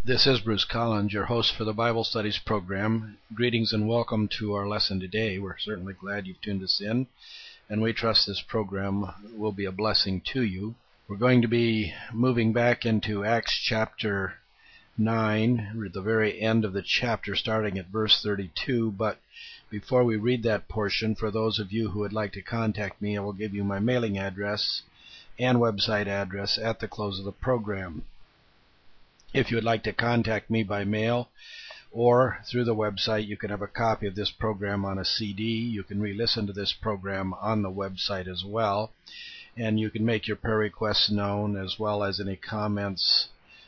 This is Bruce Collins, your host for the Bible Studies program. Greetings and welcome to our lesson today. We're certainly glad you've tuned us in, and we trust this program will be a blessing to you. We're going to be moving back into Acts chapter 9, we're at the very end of the chapter, starting at verse 32. But before we read that portion, for those of you who would like to contact me, I will give you my mailing address and website address at the close of the program. If you would like to contact me by mail or through the website, you can have a copy of this program on a CD. You can re-listen to this program on the website as well. And you can make your prayer requests known, as well as any comments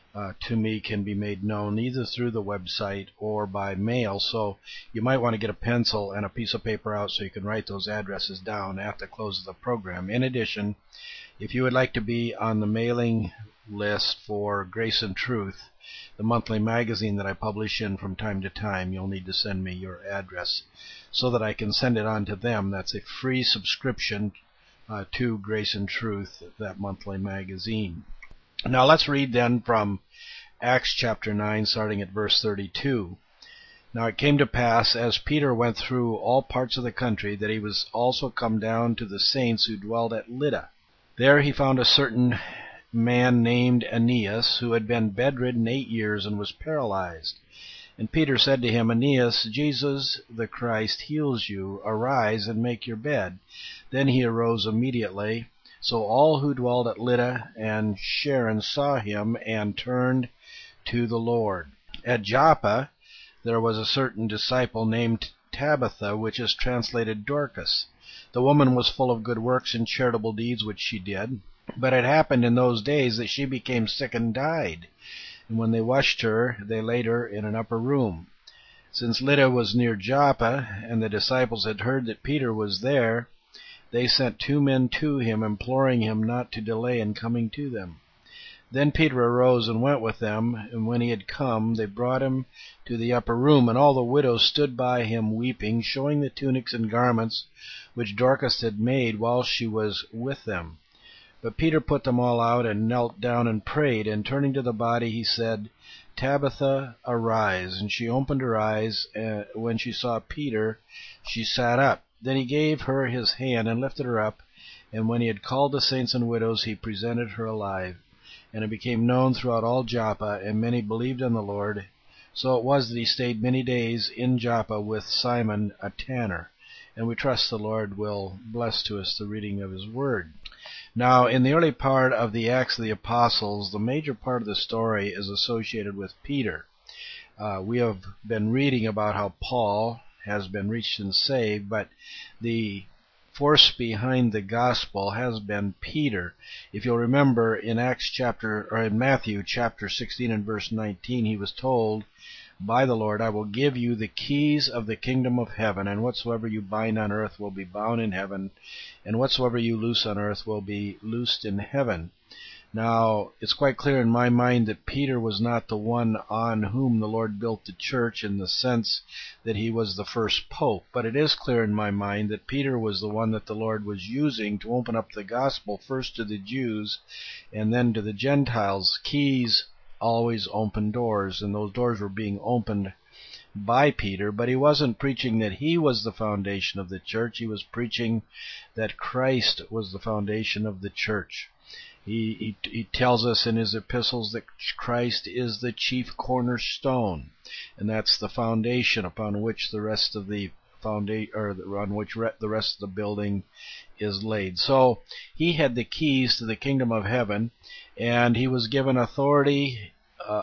to me can be made known either through the website or by mail. So you might want to get a pencil and a piece of paper out so you can write those addresses down at the close of the program. In addition, if you would like to be on the mailing list for Grace and Truth, the monthly magazine that I publish in from time to time, you'll need to send me your address so that I can send it on to them. That's a free subscription to Grace and Truth, that monthly magazine. Now let's read then from Acts chapter 9, starting at verse 32. Now it came to pass, as Peter went through all parts of the country, that he was also come down to the saints who dwelled at Lydda. There he found a certain man named Aeneas, who had been bedridden 8 years and was paralyzed. And Peter said to him, Aeneas, Jesus the Christ heals you. Arise and make your bed. Then he arose immediately. So all who dwelled at Lydda and Sharon saw him and turned to the Lord. At Joppa there was a certain disciple named Tabitha, which is translated Dorcas. The woman was full of good works and charitable deeds which she did. But it happened in those days that she became sick and died. And when they washed her, they laid her in an upper room. Since Lydda was near Joppa, and the disciples had heard that Peter was there, they sent 2 men to him, imploring him not to delay in coming to them. Then Peter arose and went with them, and when he had come, they brought him to the upper room, and all the widows stood by him weeping, showing the tunics and garments which Dorcas had made while she was with them. But Peter put them all out and knelt down and prayed, and turning to the body he said, Tabitha, arise. And she opened her eyes. When she saw Peter, she sat up. Then he gave her his hand and lifted her up, and when he had called the saints and widows, he presented her alive. And it became known throughout all Joppa, and many believed on the Lord. So it was that he stayed many days in Joppa with Simon, a tanner. And we trust the Lord will bless to us the reading of his word. Now, in the early part of the Acts of the Apostles, the major part of the story is associated with Peter. We have been reading about how Paul has been reached and saved, but the force behind the gospel has been Peter. If you'll remember, in Matthew chapter 16 and verse 19, he was told by the Lord, I will give you the keys of the kingdom of heaven, and whatsoever you bind on earth will be bound in heaven, and whatsoever you loose on earth will be loosed in heaven. Now, it's quite clear in my mind that Peter was not the one on whom the Lord built the church in the sense that he was the first pope, but it is clear in my mind that Peter was the one that the Lord was using to open up the gospel first to the Jews and then to the Gentiles. Keys always open doors, and those doors were being opened by Peter, but he wasn't preaching that he was the foundation of the church. He was preaching that Christ was the foundation of the church. He tells us in his epistles that Christ is the chief cornerstone, and that's the foundation upon which the rest of the rest of the building is laid. So he had the keys to the kingdom of heaven, and he was given authority,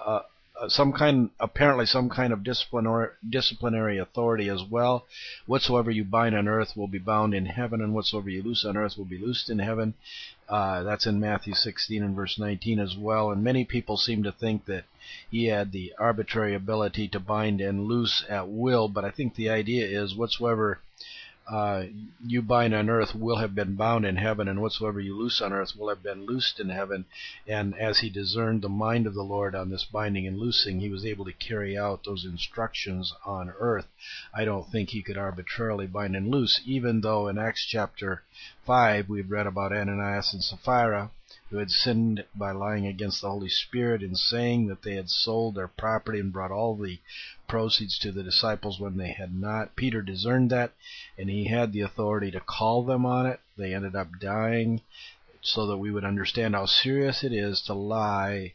apparently some kind of disciplinary authority as well. Whatsoever you bind on earth will be bound in heaven, and whatsoever you loose on earth will be loosed in heaven. That's in Matthew 16 and verse 19 as well. And many people seem to think that he had the arbitrary ability to bind and loose at will, but I think the idea is whatsoever you bind on earth will have been bound in heaven, and whatsoever you loose on earth will have been loosed in heaven. And as he discerned the mind of the Lord on this binding and loosing, he was able to carry out those instructions on earth. I don't think he could arbitrarily bind and loose, even though in Acts chapter 5 we've read about Ananias and Sapphira, who had sinned by lying against the Holy Spirit in saying that they had sold their property and brought all the proceeds to the disciples when they had not. Peter discerned that, and he had the authority to call them on it. They ended up dying so that we would understand how serious it is to lie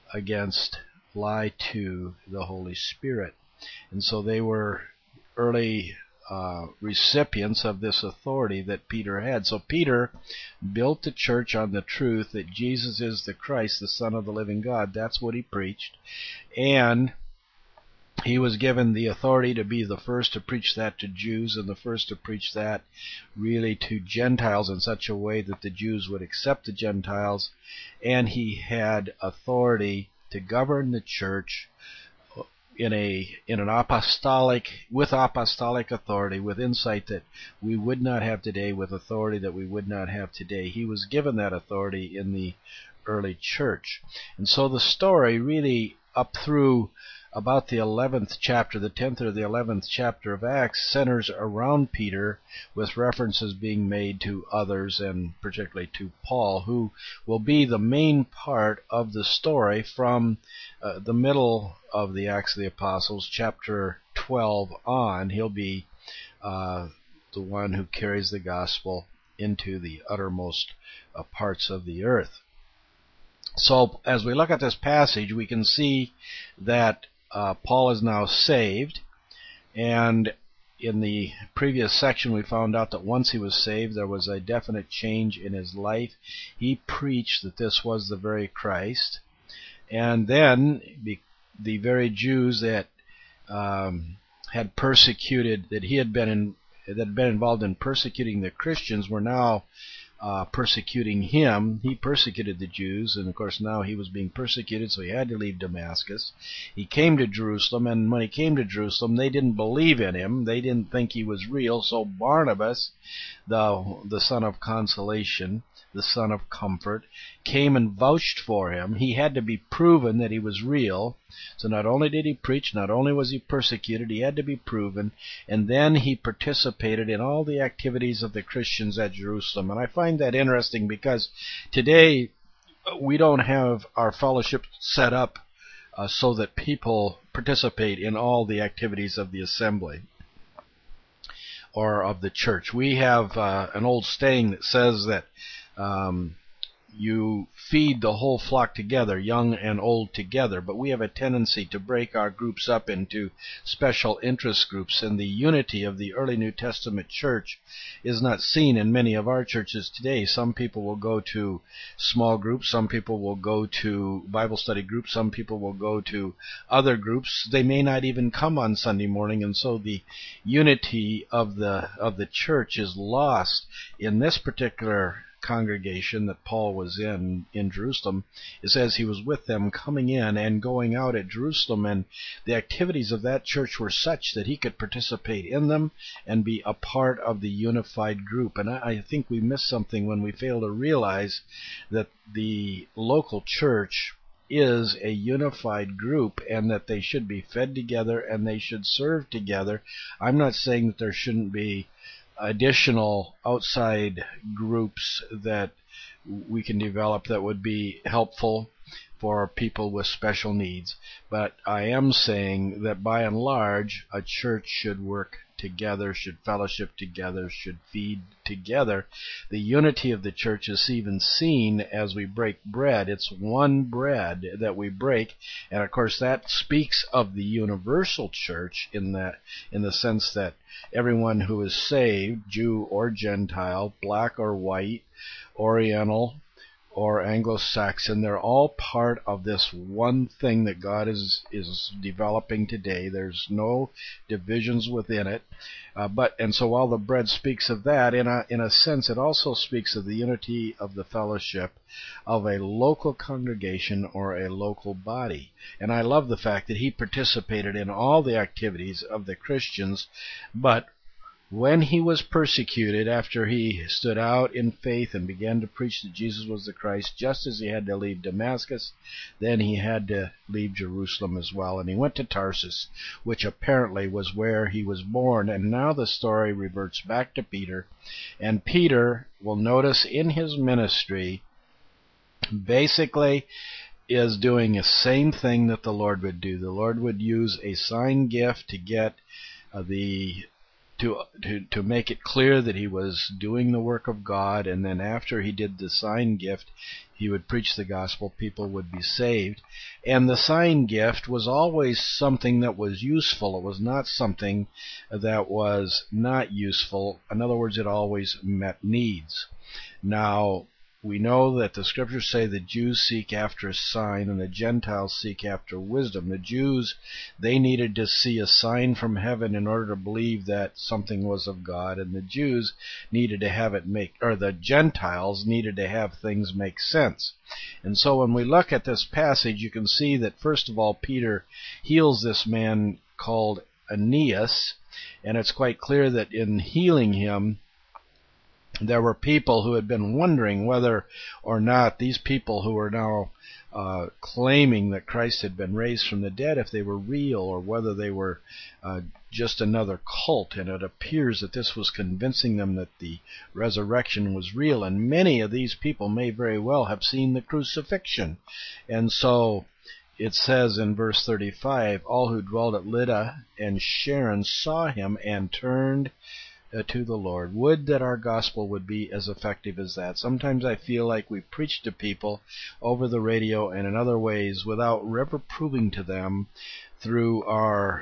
to the Holy Spirit. And so they were early recipients of this authority that Peter had. So Peter built the church on the truth that Jesus is the Christ, the Son of the living God. That's what he preached. And he was given the authority to be the first to preach that to Jews and the first to preach that really to Gentiles in such a way that the Jews would accept the Gentiles. And he had authority to govern the church with apostolic authority, with insight that we would not have today, with authority that we would not have today. He was given that authority in the early church. And so the story really up through about the 11th chapter, the 10th or the 11th chapter of Acts, centers around Peter, with references being made to others, and particularly to Paul, who will be the main part of the story from the middle of the Acts of the Apostles, chapter 12 on. He'll be the one who carries the gospel into the uttermost parts of the earth. So as we look at this passage, we can see that Paul is now saved, and in the previous section we found out that once he was saved there was a definite change in his life. He preached that this was the very Christ, and then the very Jews that had persecuted, that had been involved in persecuting the Christians, were now persecuting him. He persecuted the Jews, and of course now he was being persecuted, so he had to leave Damascus. He came to Jerusalem, and when he came to Jerusalem, they didn't believe in him. They didn't think he was real, so Barnabas, the son of consolation, the son of comfort, came and vouched for him. He had to be proven that he was real. So not only did he preach, not only was he persecuted, he had to be proven, and then he participated in all the activities of the Christians at Jerusalem. And I find that interesting because today we don't have our fellowship set up so that people participate in all the activities of the assembly or of the church. We have an old saying that says that you feed the whole flock together, young and old together, but we have a tendency to break our groups up into special interest groups, and the unity of the early New Testament church is not seen in many of our churches today. Some people will go to small groups, some people will go to Bible study groups, some people will go to other groups. They may not even come on Sunday morning, and so the unity of the church is lost. In this particular congregation that Paul was in Jerusalem, it says he was with them coming in and going out at Jerusalem, and the activities of that church were such that he could participate in them and be a part of the unified group. And I think we miss something when we fail to realize that the local church is a unified group and that they should be fed together and they should serve together. I'm not saying that there shouldn't be additional outside groups that we can develop that would be helpful for people with special needs, but I am saying that by and large a church should work together, should fellowship together, should feed together. The unity of the church is even seen as we break bread. It's one bread that we break, and of course that speaks of the universal church in the sense that everyone who is saved, Jew or Gentile, black or white, Oriental or Anglo-Saxon, they're all part of this one thing that God is developing today. There's no divisions within it. And so while the bread speaks of that, in a sense, it also speaks of the unity of the fellowship of a local congregation or a local body. And I love the fact that he participated in all the activities of the Christians, but when he was persecuted, after he stood out in faith and began to preach that Jesus was the Christ, just as he had to leave Damascus, then he had to leave Jerusalem as well. And he went to Tarsus, which apparently was where he was born. And now the story reverts back to Peter. And Peter will notice in his ministry basically is doing the same thing that the Lord would do. The Lord would use a sign gift to get to make it clear that he was doing the work of God, and then after he did the sign gift, he would preach the gospel, people would be saved. And the sign gift was always something that was useful. It was not something that was not useful. In other words, it always met needs. Now, we know that the scriptures say the Jews seek after a sign and the Gentiles seek after wisdom. The Jews, they needed to see a sign from heaven in order to believe that something was of God, and the Jews needed to have the Gentiles needed to have things make sense. And so when we look at this passage, you can see that first of all, Peter heals this man called Aeneas, and it's quite clear that in healing him, there were people who had been wondering whether or not these people who were now claiming that Christ had been raised from the dead, if they were real or whether they were just another cult. And it appears that this was convincing them that the resurrection was real. And many of these people may very well have seen the crucifixion. And so it says in verse 35, all who dwelled at Lydda and Sharon saw him and turned to the Lord. Would that our gospel would be as effective as that. Sometimes I feel like we preach to people over the radio and in other ways without ever proving to them through our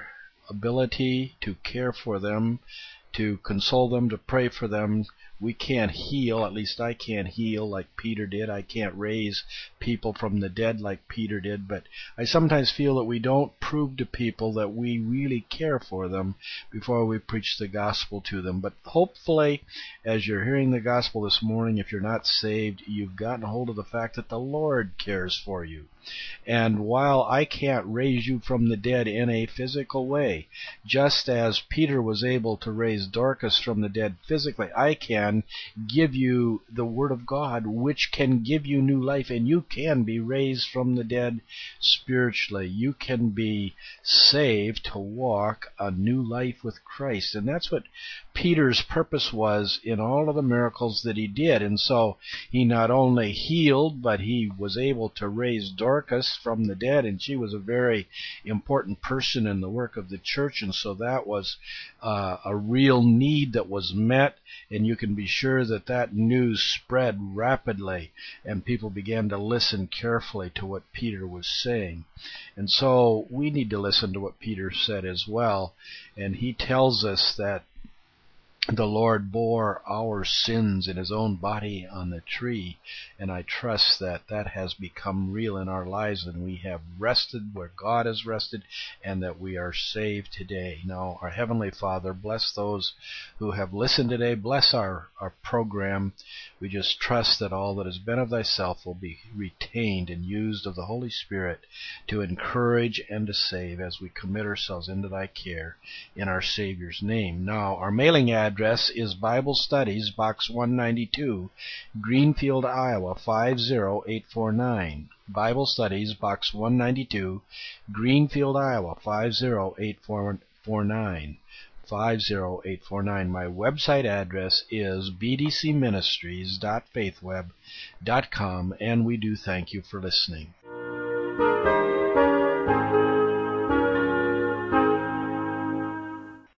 ability to care for them, to console them, to pray for them. We can't heal, at least I can't heal like Peter did. I can't raise people from the dead like Peter did, but I sometimes feel that we don't prove to people that we really care for them before we preach the gospel to them. But hopefully, as you're hearing the gospel this morning, if you're not saved, you've gotten a hold of the fact that the Lord cares for you. And while I can't raise you from the dead in a physical way, just as Peter was able to raise Dorcas from the dead physically, I can give you the Word of God, which can give you new life, and you can be raised from the dead spiritually. You can be saved to walk a new life with Christ. And that's what Peter's purpose was in all of the miracles that he did. And so he not only healed, but he was able to raise Dorcas from the dead, and she was a very important person in the work of the church, and so that was a real need that was met, and you can be sure that that news spread rapidly, and people began to listen carefully to what Peter was saying. And so we need to listen to what Peter said as well, and he tells us that the Lord bore our sins in his own body on the tree, and I trust that that has become real in our lives, and we have rested where God has rested, and that we are saved today. Now, our Heavenly Father, bless those who have listened today. Bless our program. We just trust that all that has been of thyself will be retained and used of the Holy Spirit to encourage and to save as we commit ourselves into thy care in our Savior's name. Now, our mailing address is Bible Studies, Box 192, Greenfield, Iowa 50849. Bible Studies, Box 192, Greenfield, Iowa 50849. 50849. My website address is bdcministries.faithweb.com, and we do thank you for listening.